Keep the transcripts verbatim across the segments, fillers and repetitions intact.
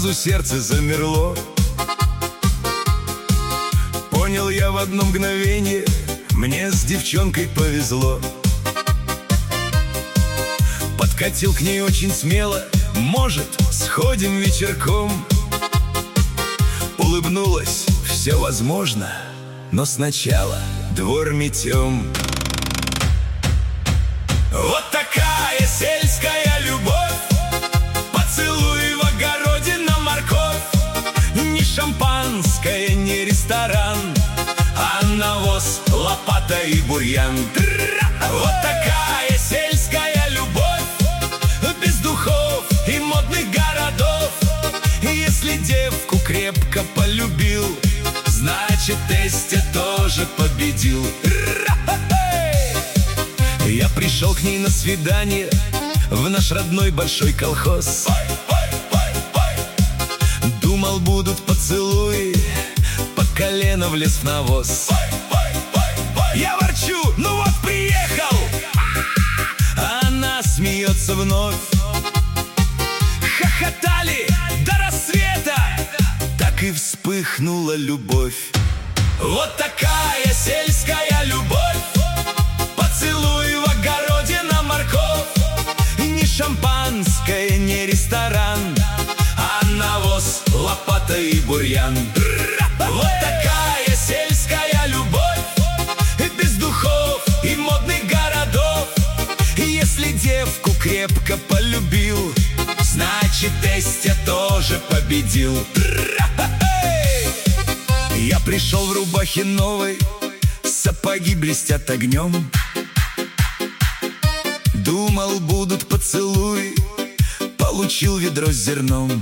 Сразу сердце замерло. Понял я в одно мгновение, мне с девчонкой повезло. Подкатил к ней очень смело: может, сходим вечерком? Улыбнулась: все возможно, но сначала двор метем. Вот такая сельская любовь, поцелуй в огороде на морковь. Ни шампанское, ни ресторан, а навоз, лопата и бурьян. Вот такая сельская любовь, без духов и модных городов. Если девку крепко полюбил, значит, тестя тоже победил. Я пришел к ней на свидание в наш родной большой колхоз. Думал, будут поцелуи, по колено влез в навоз. Я ворчу: ну вот приехал, а она смеется вновь. Хохотали до рассвета, так и вспыхнула любовь. Вот такая сельская любовь, поцелуй в огороде на морковь. Ни шампанское, ни ресторан, а навоз, лопата и бурьян. Вот такая сельская любовь, без духов и модных городов. Если девку крепко полюбил, значит, тестя тоже победил. Я пришел в рубахе новой, сапоги блестят огнем. Думал, будут поцелуи, получил ведро с зерном.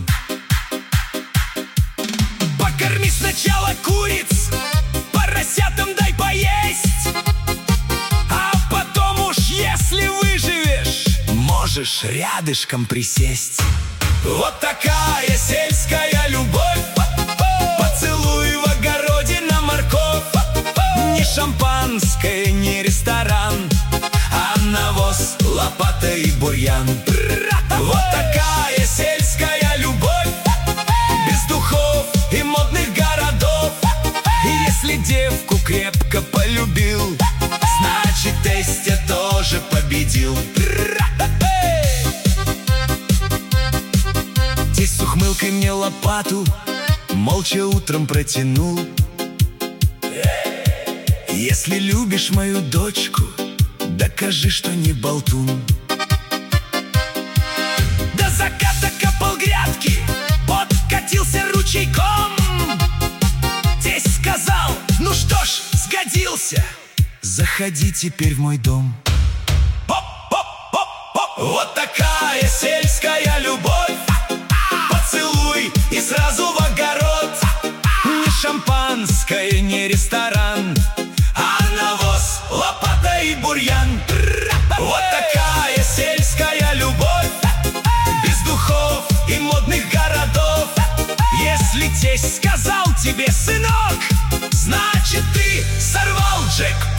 Покорми сначала куриц, поросятам дай поесть, а потом уж, если выживешь, можешь рядышком присесть. Вот такая сельская любовь, поцелуй в огороде на морковь. Ни шампанское, ни ресторан, а навоз, лопата и бурьян. Вот такая сельская любовь, без духов и модных городов. Если девку крепко полюбил, значит, тестя тоже победил. Тесть с ухмылкой мне лопату молча утром протянул. Если любишь мою дочку, докажи, что не болтун. До заката копал грядки, подкатился ручейком. Тесть сказал: ну что ж, сгодился, заходи теперь в мой дом. Оп-оп-оп-оп. Вот такая сельская любовь, поцелуй и сразу в огород. Ни шампанское, ни ресторан, а навоз, лопата и бурьян. Вот такая сельская любовь, без духов и модных городов. Если тесть сказал тебе: сынок, значит, ты сорвал джекпот.